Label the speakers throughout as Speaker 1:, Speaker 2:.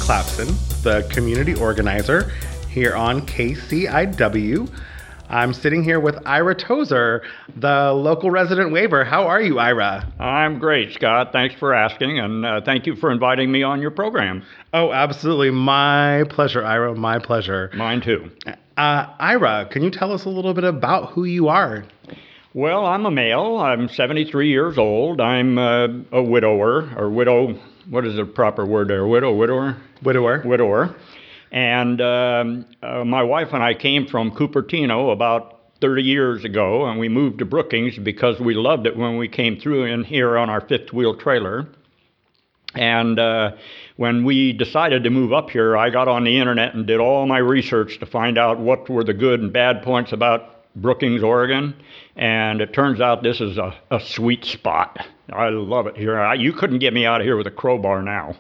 Speaker 1: Clapson, the community organizer here on KCIW. I'm sitting here with Ira Tozer, the local resident waver. How are you, Ira?
Speaker 2: I'm great, Scott. Thanks for asking, and thank you for inviting me on your program.
Speaker 1: Oh, absolutely. My pleasure, Ira. My pleasure.
Speaker 2: Mine too.
Speaker 1: Ira, can you tell us a little bit about who you are?
Speaker 2: Well, I'm a male. I'm 73 years old. I'm a widower, or widow. What is the proper word there? Widower? Widower. And my wife and I came from Cupertino about 30 years ago, and we moved to Brookings because we loved it when we came through in here on our fifth-wheel trailer. And when we decided to move up here, I got on the internet and did all my research to find out what were the good and bad points about Brookings, Oregon. And it turns out this is a sweet spot. I love it here. You couldn't get me out of here with a crowbar now.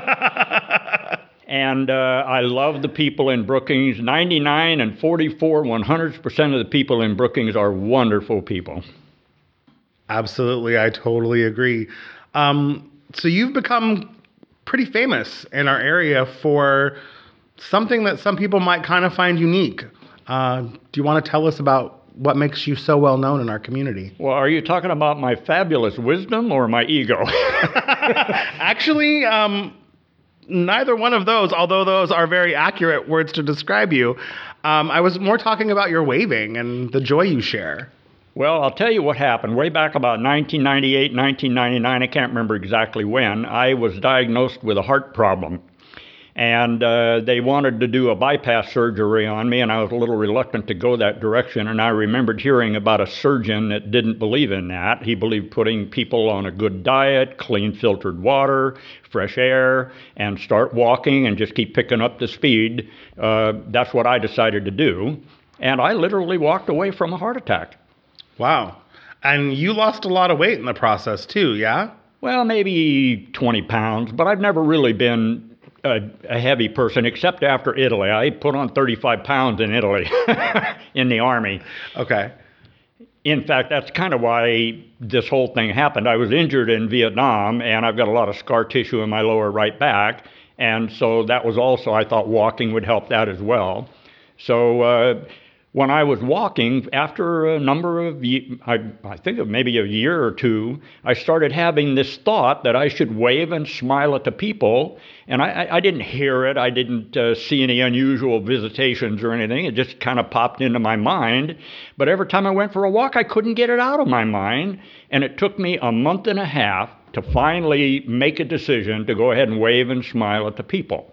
Speaker 2: And I love the people in Brookings. 99 and 44, 100% of the people in Brookings are wonderful people.
Speaker 1: Absolutely. I totally agree. So you've become pretty famous in our area for something that some people might kind of find unique. Do you want to tell us about what makes you so well known in our community?
Speaker 2: Well, are you talking about my fabulous wisdom or my ego?
Speaker 1: Actually, neither one of those, although those are very accurate words to describe you. I was more talking about your waving and the joy you share.
Speaker 2: Well, I'll tell you what happened. Way back about 1998, 1999, I can't remember exactly when, I was diagnosed with a heart problem. And they wanted to do a bypass surgery on me, and I was a little reluctant to go that direction. And I remembered hearing about a surgeon that didn't believe in that. He believed putting people on a good diet, clean filtered water, fresh air, and start walking and just keep picking up the speed. That's what I decided to do. And I literally walked away from a heart attack.
Speaker 1: Wow. And you lost a lot of weight in the process too, yeah?
Speaker 2: Well, maybe 20 pounds, but I've never really been a heavy person, except after Italy. I put on 35 pounds in Italy in the Army.
Speaker 1: Okay.
Speaker 2: In fact, that's kind of why this whole thing happened. I was injured in Vietnam, and I've got a lot of scar tissue in my lower right back. And so that was also, I thought walking would help that as well. So when I was walking, after a number of, I think of maybe a year or two, I started having this thought that I should wave and smile at the people. And I didn't hear it. I didn't see any unusual visitations or anything. It just kind of popped into my mind. But every time I went for a walk, I couldn't get it out of my mind. And it took me a month and a half to finally make a decision to go ahead and wave and smile at the people.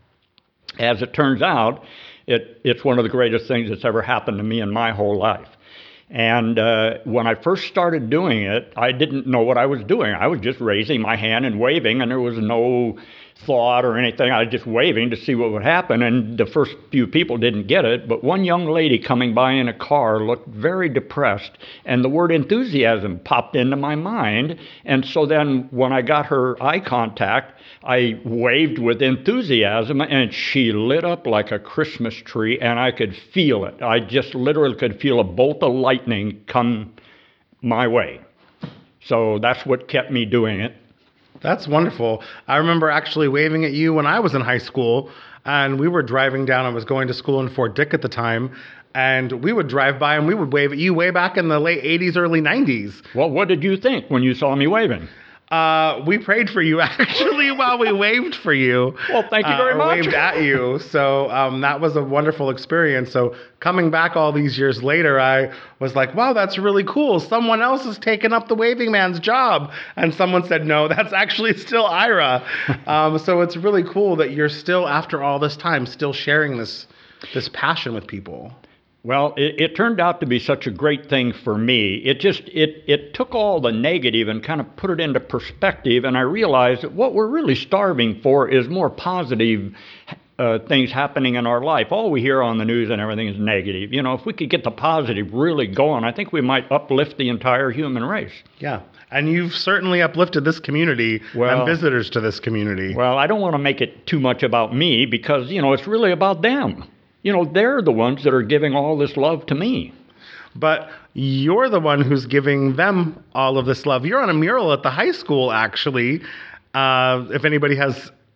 Speaker 2: As it turns out, it's one of the greatest things that's ever happened to me in my whole life. And when I first started doing it, I didn't know what I was doing. I was just raising my hand and waving, and there was no thought or anything. I was just waving to see what would happen, and the first few people didn't get it. But one young lady coming by in a car looked very depressed, and the word enthusiasm popped into my mind. And so then when I got her eye contact, I waved with enthusiasm, and she lit up like a Christmas tree, and I could feel it. I just literally could feel a bolt of lightning come my way. So that's what kept me doing it.
Speaker 1: That's wonderful. I remember actually waving at you when I was in high school, and we were driving down. I was going to school in Fort Dick at the time, and we would drive by and we would wave at you way back in the late 80s, early 90s.
Speaker 2: Well, what did you think when you saw me waving?
Speaker 1: We prayed for you actually while we waved for you.
Speaker 2: Well, thank you very much.
Speaker 1: Waved at you. So that was a wonderful experience. So coming back all these years later, I was like, wow, that's really cool. Someone else has taken up the waving man's job. And someone said, no, that's actually still Ira. So it's really cool that you're still, after all this time, still sharing this passion with people.
Speaker 2: Well, it turned out to be such a great thing for me. It took all the negative and kind of put it into perspective, and I realized that what we're really starving for is more positive things happening in our life. All we hear on the news and everything is negative. You know, if we could get the positive really going, I think we might uplift the entire human race.
Speaker 1: Yeah, and you've certainly uplifted this community and visitors to this community.
Speaker 2: Well, I don't want to make it too much about me because, you know, it's really about them. You know, they're the ones that are giving all this love to me.
Speaker 1: But you're the one who's giving them all of this love. You're on a mural at the high school, actually. If anybody has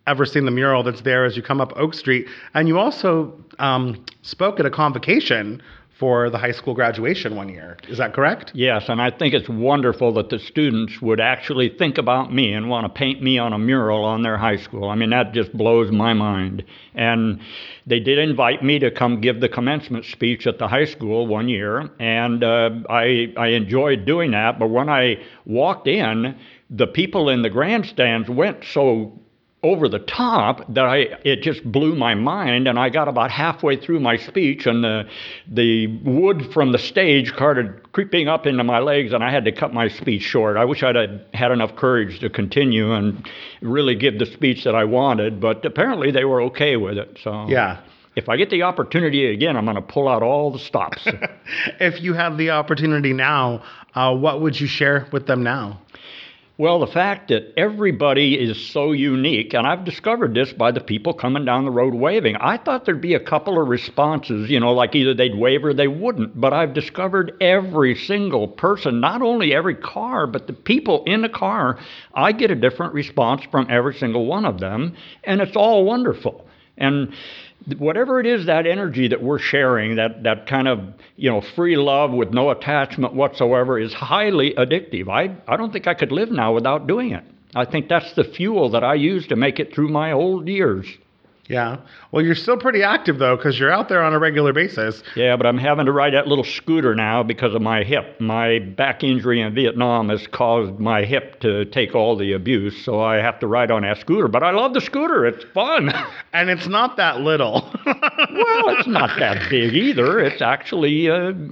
Speaker 1: ever seen the mural that's there as you come up Oak Street. And you also spoke at a convocation for the high school graduation one year. Is that correct?
Speaker 2: Yes, and I think it's wonderful that the students would actually think about me and want to paint me on a mural on their high school. I mean, that just blows my mind. And they did invite me to come give the commencement speech at the high school one year, and I enjoyed doing that. But when I walked in, the people in the grandstands went so over the top that it just blew my mind, and I got about halfway through my speech, and the wood from the stage started creeping up into my legs, and I had to cut my speech short. I wish I'd had enough courage to continue and really give the speech that I wanted, but apparently they were okay with it. So
Speaker 1: yeah.
Speaker 2: If I get the opportunity again, I'm going to pull out all the stops.
Speaker 1: If you have the opportunity now, what would you share with them now?
Speaker 2: Well, the fact that everybody is so unique, and I've discovered this by the people coming down the road waving. I thought there'd be a couple of responses, like either they'd wave or they wouldn't, but I've discovered every single person, not only every car, but the people in the car, I get a different response from every single one of them, and it's all wonderful. And whatever it is, that energy that we're sharing, that kind of, free love with no attachment whatsoever is highly addictive. I don't think I could live now without doing it. I think that's the fuel that I use to make it through my old years.
Speaker 1: Yeah. Well, you're still pretty active, though, because you're out there on a regular basis.
Speaker 2: Yeah, but I'm having to ride that little scooter now because of my hip. My back injury in Vietnam has caused my hip to take all the abuse, so I have to ride on that scooter. But I love the scooter. It's fun.
Speaker 1: And it's not that little.
Speaker 2: Well, it's not that big either. It's actually,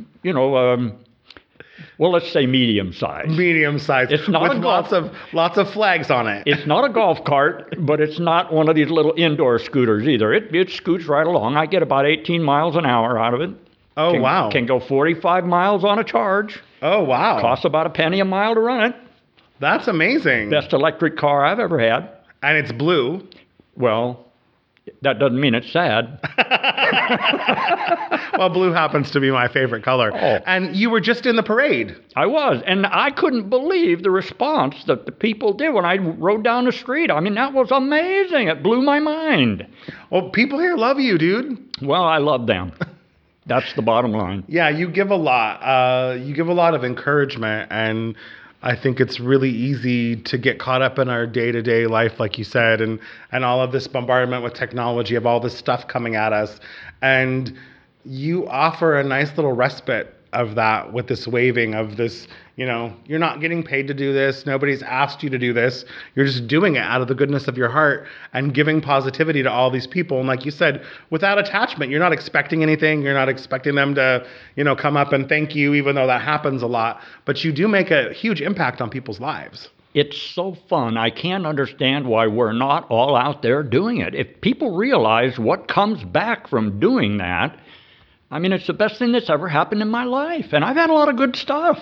Speaker 2: well, let's say medium size.
Speaker 1: Medium size.
Speaker 2: It's not
Speaker 1: with lots of flags on it.
Speaker 2: It's not a golf cart, but it's not one of these little indoor scooters either. It scoots right along. I get about 18 miles an hour out of it.
Speaker 1: Oh, wow.
Speaker 2: Can go 45 miles on a charge.
Speaker 1: Oh, wow.
Speaker 2: Costs about a penny a mile to run it.
Speaker 1: That's amazing.
Speaker 2: Best electric car I've ever had.
Speaker 1: And it's blue.
Speaker 2: Well, that doesn't mean it's sad.
Speaker 1: Well, blue happens to be my favorite color.
Speaker 2: Oh.
Speaker 1: And you were just in the parade.
Speaker 2: I was, and I couldn't believe the response that the people did when I rode down the street. I mean, that was amazing. It blew my mind.
Speaker 1: Well, people here love you, dude.
Speaker 2: Well, I love them. That's the bottom line.
Speaker 1: Yeah, you give a lot. You give a lot of encouragement, and I think it's really easy to get caught up in our day-to-day life, like you said, and all of this bombardment with technology, of all this stuff coming at us. And you offer a nice little respite of that with this waving of this, you're not getting paid to do this. Nobody's asked you to do this. You're just doing it out of the goodness of your heart and giving positivity to all these people. And like you said, without attachment, you're not expecting anything. You're not expecting them to, come up and thank you, even though that happens a lot. But you do make a huge impact on people's lives.
Speaker 2: It's so fun. I can't understand why we're not all out there doing it. If people realize what comes back from doing that, I mean, it's the best thing that's ever happened in my life. And I've had a lot of good stuff.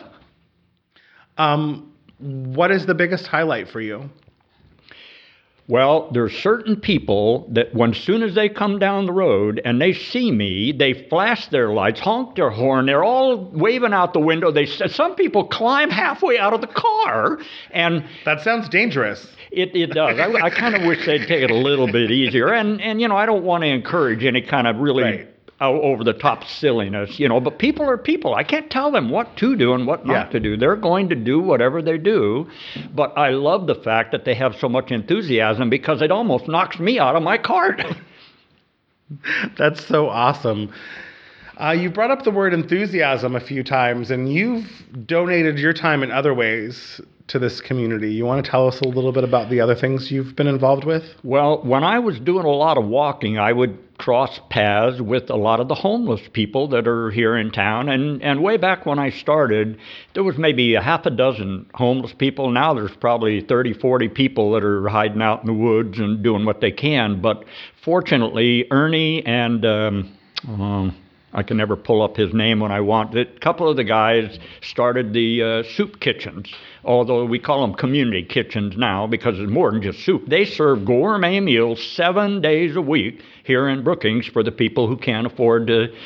Speaker 1: What is the biggest highlight for you?
Speaker 2: Well, there's certain people that as soon as they come down the road and they see me, they flash their lights, honk their horn, they're all waving out the window. Some people climb halfway out of the car, and
Speaker 1: that sounds dangerous.
Speaker 2: It does. I kind of wish they'd take it a little bit easier. And I don't want to encourage any kind of really
Speaker 1: right.
Speaker 2: Over-the-top silliness, but people are people. I can't tell them what to do and what not to do. They're going to do whatever they do, but I love the fact that they have so much enthusiasm because it almost knocks me out of my cart.
Speaker 1: That's so awesome. You brought up the word enthusiasm a few times, and you've donated your time in other ways to this community. You want to tell us a little bit about the other things you've been involved with?
Speaker 2: Well, when I was doing a lot of walking, I would cross paths with a lot of the homeless people that are here in town. And way back when I started, there was maybe a half a dozen homeless people. Now there's probably 30, 40 people that are hiding out in the woods and doing what they can. But fortunately, Ernie and I can never pull up his name when I want it. A couple of the guys started the soup kitchens, although we call them community kitchens now because it's more than just soup. They serve gourmet meals 7 days a week here in Brookings for the people who can't afford to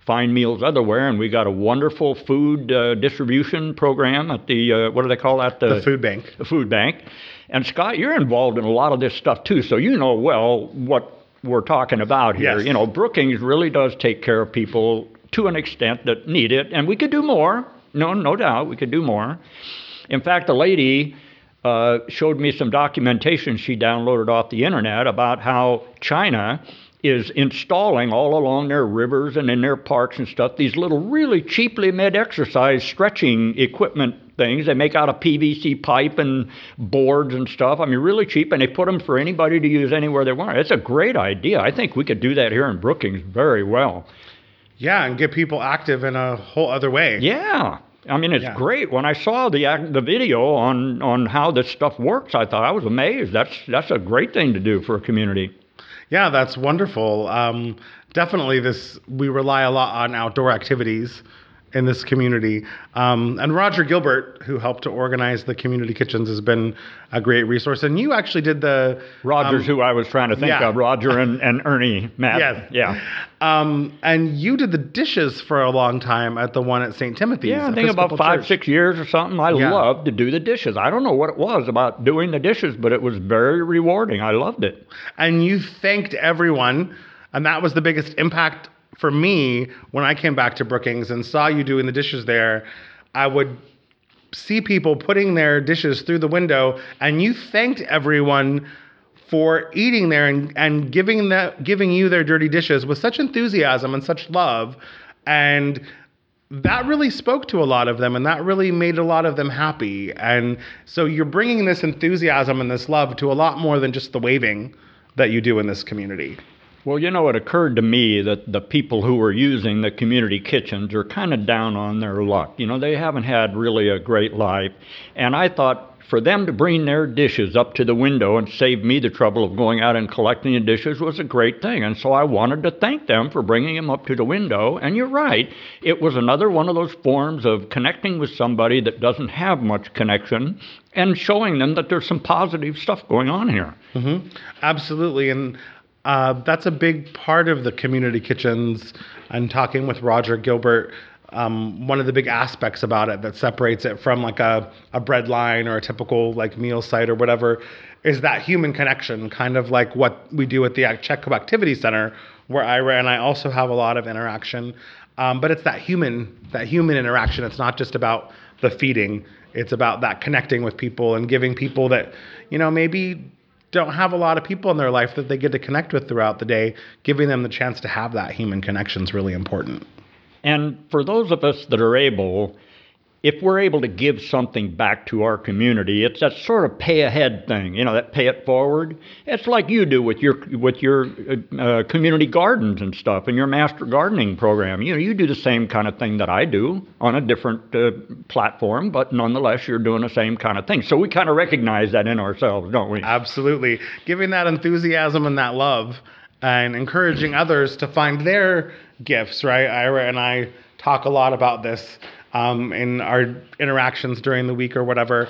Speaker 2: find meals everywhere, and we got a wonderful food distribution program at the, what do they call that?
Speaker 1: The food bank.
Speaker 2: The food bank. And Scott, you're involved in a lot of this stuff too, so you know well what we're talking about here.
Speaker 1: Yes.
Speaker 2: You know, Brookings really does take care of people to an extent that need it, and we could do more. No doubt, we could do more. In fact, a lady showed me some documentation she downloaded off the internet about how China is installing all along their rivers and in their parks and stuff these little really cheaply made exercise stretching equipment things. They make out of PVC pipe and boards and stuff. I mean, really cheap, and they put them for anybody to use anywhere they want. It's a great idea. I think we could do that here in Brookings very well.
Speaker 1: Yeah, and get people active in a whole other way.
Speaker 2: Yeah. I mean, it's great. When I saw the video on how this stuff works, I thought I was amazed. That's a great thing to do for a community.
Speaker 1: Yeah, that's wonderful. Definitely we rely a lot on outdoor activities in this community. And Roger Gilbert, who helped to organize the community kitchens, has been a great resource. And you actually did the...
Speaker 2: Roger's who I was trying to think of. Roger and Ernie, Matt.
Speaker 1: Yes.
Speaker 2: Yeah.
Speaker 1: And you did the dishes for a long time at the one at St. Timothy's.
Speaker 2: Yeah, I think about 5-6 years or something. I loved to do the dishes. I don't know what it was about doing the dishes, but it was very rewarding. I loved it.
Speaker 1: And you thanked everyone, and that was the biggest impact for me when I came back to Brookings and saw you doing the dishes there. I would see people putting their dishes through the window, and you thanked everyone for eating there and giving you their dirty dishes with such enthusiasm and such love. And that really spoke to a lot of them, and that really made a lot of them happy. And so you're bringing this enthusiasm and this love to a lot more than just the waving that you do in this community.
Speaker 2: Well, you know, it occurred to me that the people who are using the community kitchens are kind of down on their luck. You know, they haven't had really a great life. And I thought for them to bring their dishes up to the window and save me the trouble of going out and collecting the dishes was a great thing. And so I wanted to thank them for bringing them up to the window. And you're right, it was another one of those forms of connecting with somebody that doesn't have much connection and showing them that there's some positive stuff going on here.
Speaker 1: Mm-hmm. Absolutely. And that's a big part of the community kitchens. And talking with Roger Gilbert, one of the big aspects about it that separates it from like a bread line or a typical like meal site or whatever is that human connection, kind of like what we do at the Chetco Activity Center, where Ira and I also have a lot of interaction. But it's that human interaction. It's not just about the feeding. It's about that connecting with people and giving people that, you know, maybe don't have a lot of people in their life that they get to connect with throughout the day. Giving them the chance to have that human connection is really important.
Speaker 2: And for those of us that are able, if we're able to give something back to our community, it's that sort of pay ahead thing, you know, that pay it forward. It's like you do with your community gardens and stuff and your master gardening program. You know, you do the same kind of thing that I do on a different platform, but nonetheless, you're doing the same kind of thing. So we kind of recognize that in ourselves, don't we?
Speaker 1: Absolutely. Giving that enthusiasm and that love and encouraging others to find their gifts, right? Ira and I talk a lot about this in our interactions during the week or whatever,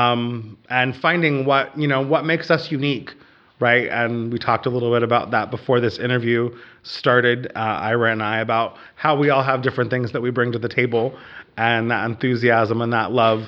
Speaker 1: and finding what makes us unique, right? And we talked a little bit about that before this interview started, Ira and I, about how we all have different things that we bring to the table and that enthusiasm and that love.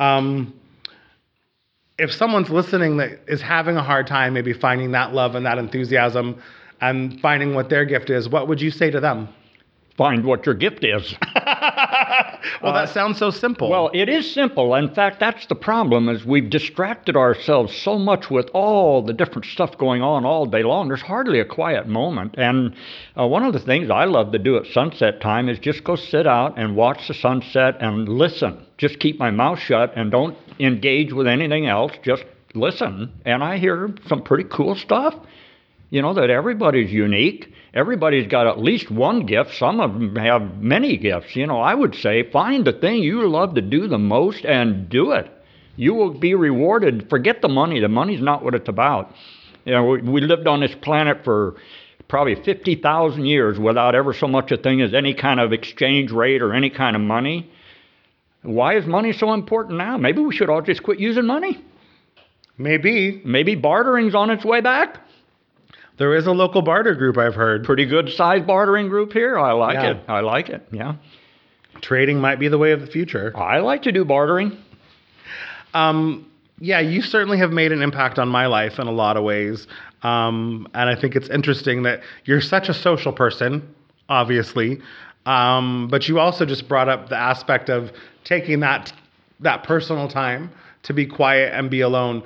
Speaker 1: If someone's listening that is having a hard time maybe finding that love and that enthusiasm and finding what their gift is, what would you say to them?
Speaker 2: Find what your gift is.
Speaker 1: Well, that sounds so simple.
Speaker 2: Well, it is simple. In fact, that's the problem, is we've distracted ourselves so much with all the different stuff going on all day long. There's hardly a quiet moment. And one of the things I love to do at sunset time is just go sit out and watch the sunset and listen. Just keep my mouth shut and don't engage with anything else. Just listen. And I hear some pretty cool stuff. You know, that everybody's unique. Everybody's got at least one gift. Some of them have many gifts. You know, I would say find the thing you love to do the most and do it. You will be rewarded. Forget the money. The money's not what it's about. You know, we lived on this planet for probably 50,000 years without ever so much a thing as any kind of exchange rate or any kind of money. Why is money so important now? Maybe we should all just quit using money.
Speaker 1: Maybe
Speaker 2: bartering's on its way back.
Speaker 1: There is a local barter group, I've heard.
Speaker 2: Pretty good size bartering group here. I like
Speaker 1: Yeah.
Speaker 2: it. I like it. Yeah.
Speaker 1: Trading might be the way of the future.
Speaker 2: I like to do bartering.
Speaker 1: Yeah, you certainly have made an impact on my life in a lot of ways. And I think it's interesting that you're such a social person, obviously. But you also just brought up the aspect of taking that personal time to be quiet and be alone.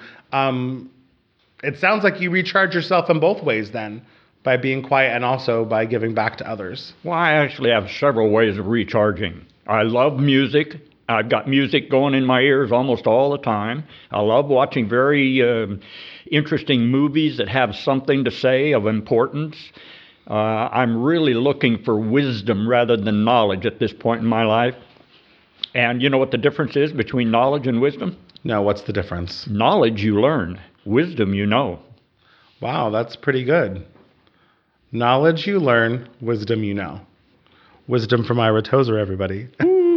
Speaker 1: It sounds like you recharge yourself in both ways then, by being quiet and also by giving back to others.
Speaker 2: Well, I actually have several ways of recharging. I love music. I've got music going in my ears almost all the time. I love watching very interesting movies that have something to say of importance. I'm really looking for wisdom rather than knowledge at this point in my life. And you know what the difference is between knowledge and wisdom?
Speaker 1: No, what's the difference?
Speaker 2: Knowledge you learn, wisdom you know.
Speaker 1: Wow, that's pretty good. Knowledge you learn, wisdom you know. Wisdom from Ira Tozer, everybody.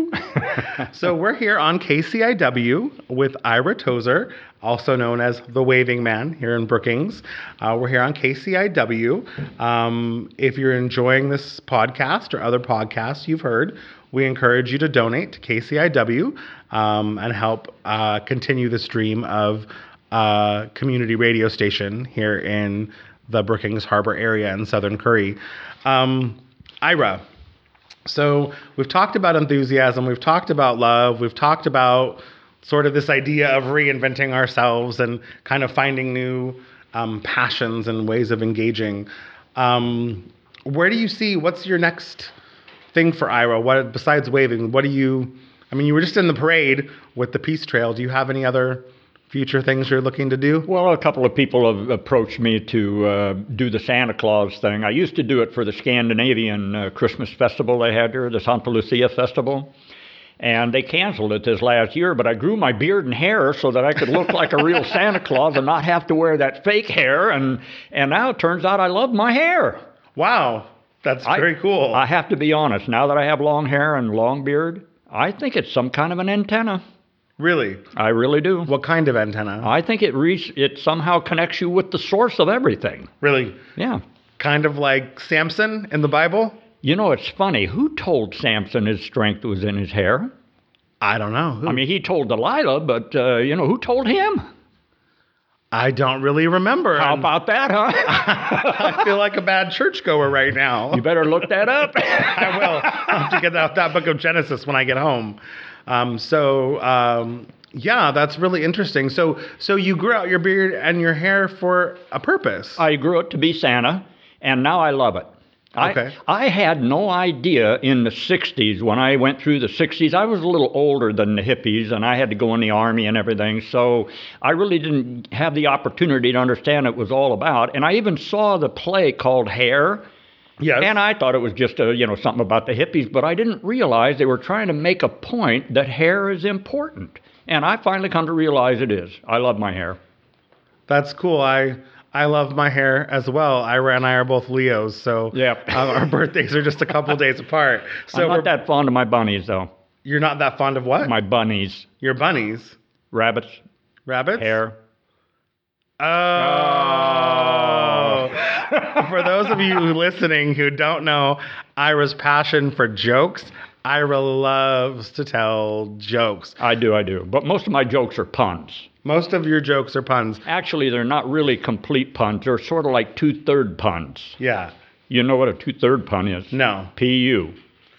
Speaker 1: So we're here on KCIW with Ira Tozer, also known as the Waving Man here in Brookings. We're here on KCIW. If you're enjoying this podcast or other podcasts you've heard, we encourage you to donate to KCIW and help continue the stream of community radio station here in the Brookings Harbor area in Southern Curry. Ira, so we've talked about enthusiasm, we've talked about love, we've talked about sort of this idea of reinventing ourselves and kind of finding new passions and ways of engaging. Where do you see, what's your next thing for Ira? What, besides waving, you were just in the parade with the Peace Trail. Do you have any other future things you're looking to do?
Speaker 2: Well, a couple of people have approached me to do the Santa Claus thing. I used to do it for the Scandinavian Christmas festival they had here, the Santa Lucia Festival. And they canceled it this last year, but I grew my beard and hair so that I could look like a real Santa Claus and not have to wear that fake hair. And now it turns out I love my hair.
Speaker 1: Wow, that's very cool.
Speaker 2: I have to be honest. Now that I have long hair and long beard, I think it's some kind of an antenna.
Speaker 1: Really?
Speaker 2: I really do.
Speaker 1: What kind of antenna?
Speaker 2: I think it somehow connects you with the source of everything.
Speaker 1: Really?
Speaker 2: Yeah.
Speaker 1: Kind of like Samson in the Bible?
Speaker 2: You know, it's funny. Who told Samson his strength was in his hair?
Speaker 1: I don't know. Who?
Speaker 2: I mean, he told Delilah, but, who told him?
Speaker 1: I don't really remember.
Speaker 2: How about that, huh?
Speaker 1: I feel like a bad churchgoer right now.
Speaker 2: You better look that up.
Speaker 1: I will. I'll have to get out that book of Genesis when I get home. Yeah, that's really interesting. So you grew out your beard and your hair for a purpose.
Speaker 2: I grew it to be Santa, and now I love it.
Speaker 1: Okay.
Speaker 2: I had no idea in the 60s, when I went through the 60s, I was a little older than the hippies, and I had to go in the army and everything, so I really didn't have the opportunity to understand what it was all about. And I even saw the play called Hair.
Speaker 1: Yes.
Speaker 2: And I thought it was just something about the hippies, but I didn't realize they were trying to make a point that hair is important. And I finally come to realize it is. I love my hair.
Speaker 1: That's cool. I love my hair as well. Ira and I are both Leos, so
Speaker 2: Yep.
Speaker 1: Our birthdays are just a couple days apart. So
Speaker 2: I'm not that fond of my bunnies, though.
Speaker 1: You're not that fond of what?
Speaker 2: My bunnies.
Speaker 1: Your bunnies?
Speaker 2: Rabbits.
Speaker 1: Rabbits?
Speaker 2: Hair.
Speaker 1: Oh. For those of you listening who don't know Ira's passion for jokes, Ira loves to tell jokes.
Speaker 2: I do. But most of my jokes are puns.
Speaker 1: Most of your jokes are puns.
Speaker 2: Actually, they're not really complete puns. They're sort of like two-third puns.
Speaker 1: Yeah.
Speaker 2: You know what a two-third pun is?
Speaker 1: No.
Speaker 2: P.U.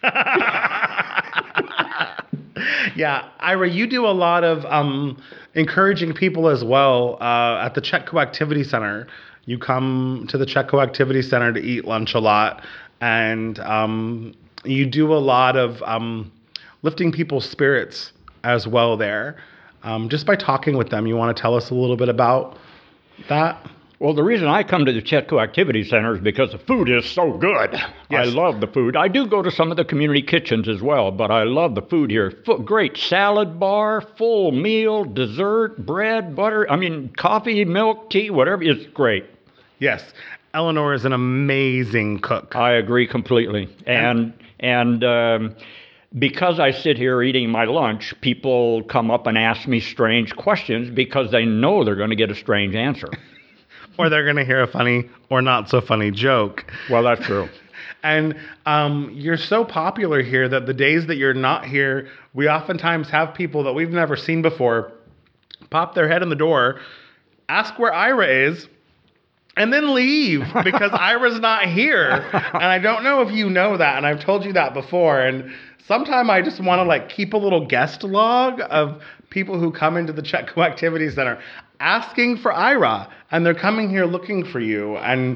Speaker 1: Yeah, Ira, you do a lot of encouraging people as well at the Chetco Activity Center. You come to the Chetco Activity Center to eat lunch a lot, and you do a lot of lifting people's spirits as well there. Just by talking with them, you want to tell us a little bit about that?
Speaker 2: Well, the reason I come to the Chetco Activity Center is because the food is so good.
Speaker 1: Yes.
Speaker 2: I love the food. I do go to some of the community kitchens as well, but I love the food here. Great salad bar, full meal, dessert, bread, butter. Coffee, milk, tea, whatever. It's great.
Speaker 1: Yes. Eleanor is an amazing cook.
Speaker 2: I agree completely. And because I sit here eating my lunch, people come up and ask me strange questions because they know they're going to get a strange answer.
Speaker 1: or they're going to hear a funny or not so funny joke.
Speaker 2: Well, that's true.
Speaker 1: And you're so popular here that the days that you're not here, we oftentimes have people that we've never seen before pop their head in the door, ask where Ira is, and then leave because Ira's not here. And I don't know if you know that, and I've told you that before. And sometime I just want to like keep a little guest log of people who come into the Chetco Activity Center asking for Ira, and they're coming here looking for you. And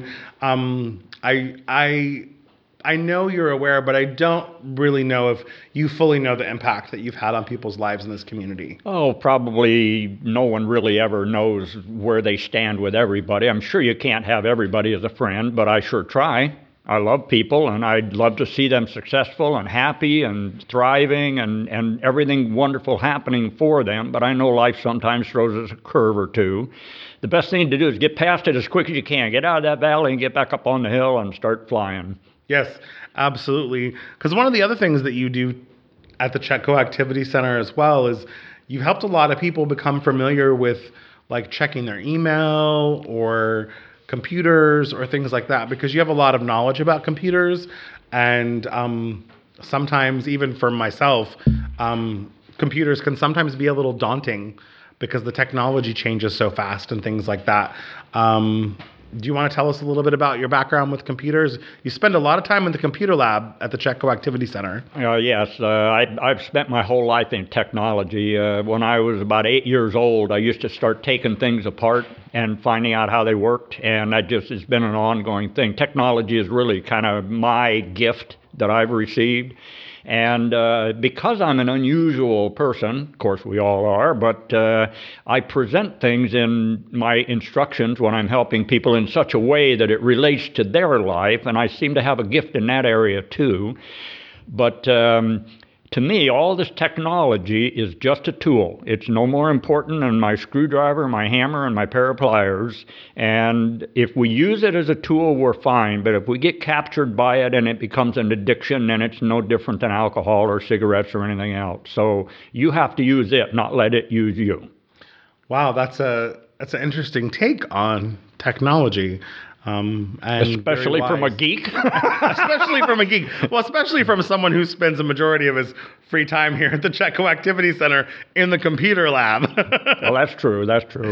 Speaker 1: I know you're aware, but I don't really know if you fully know the impact that you've had on people's lives in this community.
Speaker 2: Oh, probably no one really ever knows where they stand with everybody. I'm sure you can't have everybody as a friend, but I sure try. I love people, and I'd love to see them successful and happy and thriving and everything wonderful happening for them, but I know life sometimes throws us a curve or two. The best thing to do is get past it as quick as you can. Get out of that valley and get back up on the hill and start flying.
Speaker 1: Yes, absolutely. Because one of the other things that you do at the Chetco Activity Center as well is you've helped a lot of people become familiar with like checking their email or computers or things like that, because you have a lot of knowledge about computers. And sometimes, even for myself, computers can sometimes be a little daunting because the technology changes so fast and things like that. Do you want to tell us a little bit about your background with computers? You spend a lot of time in the computer lab at the Chetco Activity Center.
Speaker 2: Yes, I've spent my whole life in technology. When I was about 8 years old, I used to start taking things apart and finding out how they worked, and that just has been an ongoing thing. Technology is really kind of my gift that I've received. And because I'm an unusual person, of course we all are, but I present things in my instructions when I'm helping people in such a way that it relates to their life, and I seem to have a gift in that area too. But to me, all this technology is just a tool. It's no more important than my screwdriver, my hammer, and my pair of pliers. And if we use it as a tool, we're fine. But if we get captured by it and it becomes an addiction, then it's no different than alcohol or cigarettes or anything else. So you have to use it, not let it use you.
Speaker 1: Wow, that's an interesting take on technology. And
Speaker 2: especially from a geek.
Speaker 1: Especially from a geek. Well, especially from someone who spends a majority of his free time here at the Chetco Activity Center in the computer lab.
Speaker 2: Well, that's true.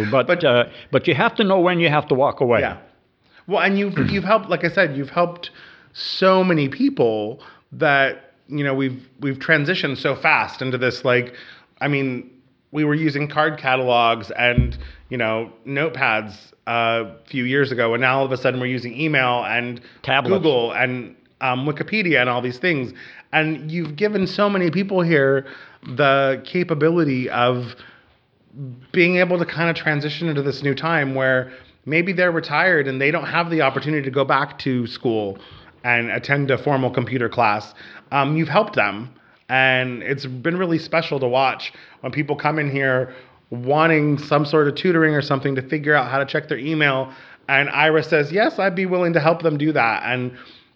Speaker 2: But you have to know when you have to walk away.
Speaker 1: Yeah. Well, and you've helped, like I said, you've helped so many people that, you know, we've transitioned so fast into this, like, I mean, we were using card catalogs and, you know, notepads a few years ago, and now all of a sudden we're using email and
Speaker 2: tablets.
Speaker 1: Google and Wikipedia and all these things. And you've given so many people here the capability of being able to kind of transition into this new time where maybe they're retired and they don't have the opportunity to go back to school and attend a formal computer class. You've helped them. And it's been really special to watch when people come in here wanting some sort of tutoring or something to figure out how to check their email. And Ira says, yes, I'd be willing to help them do that. And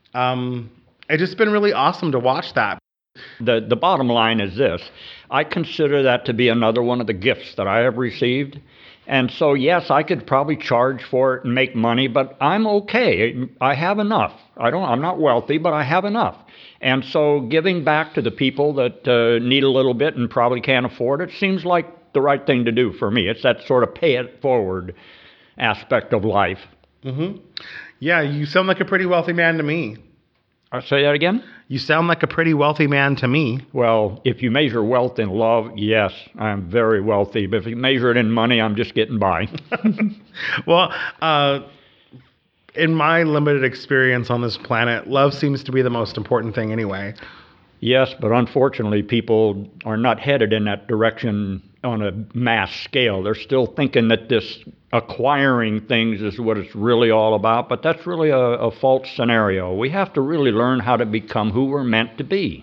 Speaker 1: it's just been really awesome to watch that.
Speaker 2: The bottom line is this. I consider that to be another one of the gifts that I have received. And so, yes, I could probably charge for it and make money, but I'm okay. I have enough. I'm not wealthy, but I have enough. And so giving back to the people that need a little bit and probably can't afford it seems like the right thing to do for me. It's that sort of pay it forward aspect of life.
Speaker 1: Mm-hmm. Yeah, you sound like a pretty wealthy man to me.
Speaker 2: Say that again?
Speaker 1: You sound like a pretty wealthy man to me.
Speaker 2: Well, if you measure wealth in love, yes, I'm very wealthy. But if you measure it in money, I'm just getting by.
Speaker 1: Well, in my limited experience on this planet, love seems to be the most important thing anyway.
Speaker 2: Yes, but unfortunately, people are not headed in that direction on a mass scale. They're still thinking that this acquiring things is what it's really all about, but that's really a false scenario. We have to really learn how to become who we're meant to be.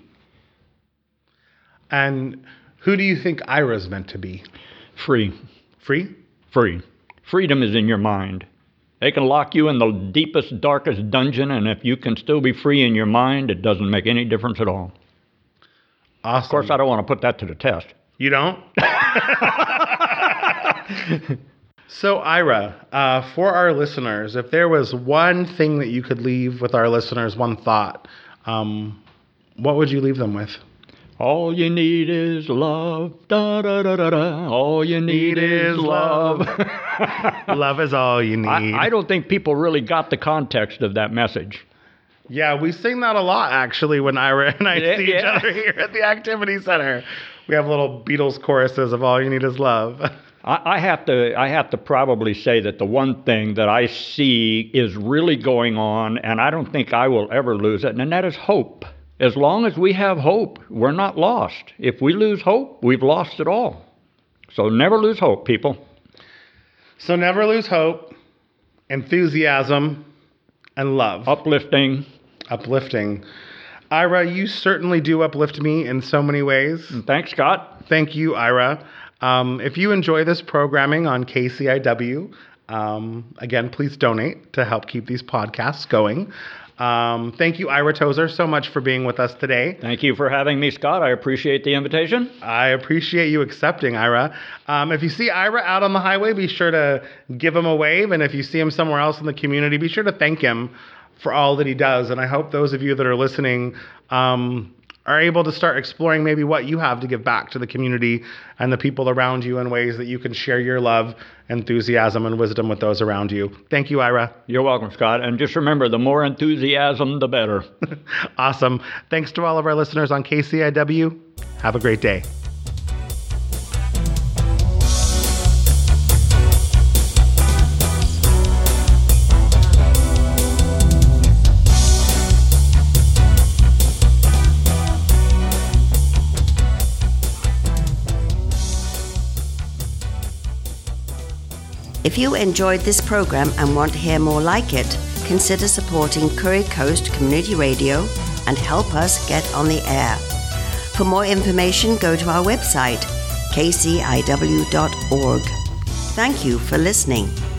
Speaker 1: And who do you think Ira's meant to be?
Speaker 2: Free.
Speaker 1: Free?
Speaker 2: Free. Freedom is in your mind. They can lock you in the deepest, darkest dungeon, and if you can still be free in your mind, it doesn't make any difference at all.
Speaker 1: Awesome.
Speaker 2: Of course, I don't want to put that to the test.
Speaker 1: You don't? So, Ira, for our listeners, if there was one thing that you could leave with our listeners, one thought, what would you leave them with?
Speaker 2: All you need is love. Da, da, da, da, da. All you need is love.
Speaker 1: Love is all you need.
Speaker 2: I don't think people really got the context of that message.
Speaker 1: Yeah, we sing that a lot, actually, when Ira and I see each other here at the Activity Center. We have little Beatles choruses of all you need is love.
Speaker 2: I have to probably say that the one thing that I see is really going on, and I don't think I will ever lose it, and that is hope. As long as we have hope, we're not lost. If we lose hope, we've lost it all. So never lose hope, people.
Speaker 1: So never lose hope, enthusiasm, and love.
Speaker 2: Uplifting.
Speaker 1: Ira, you certainly do uplift me in so many ways.
Speaker 2: Thanks, Scott.
Speaker 1: Thank you, Ira. If you enjoy this programming on KCIW, again, please donate to help keep these podcasts going. Thank you, Ira Tozer, so much for being with us today.
Speaker 2: Thank you for having me, Scott. I appreciate the invitation.
Speaker 1: I appreciate you accepting, Ira. If you see Ira out on the highway, be sure to give him a wave. And if you see him somewhere else in the community, be sure to thank him for all that he does. And I hope those of you that are listening are able to start exploring maybe what you have to give back to the community and the people around you in ways that you can share your love, enthusiasm, and wisdom with those around you. Thank you, Ira.
Speaker 2: You're welcome, Scott. And just remember, the more enthusiasm, the better.
Speaker 1: Awesome. Thanks to all of our listeners on KCIW. Have a great day.
Speaker 3: If you enjoyed this program and want to hear more like it, consider supporting Curry Coast Community Radio and help us get on the air. For more information, go to our website, kciw.org. Thank you for listening.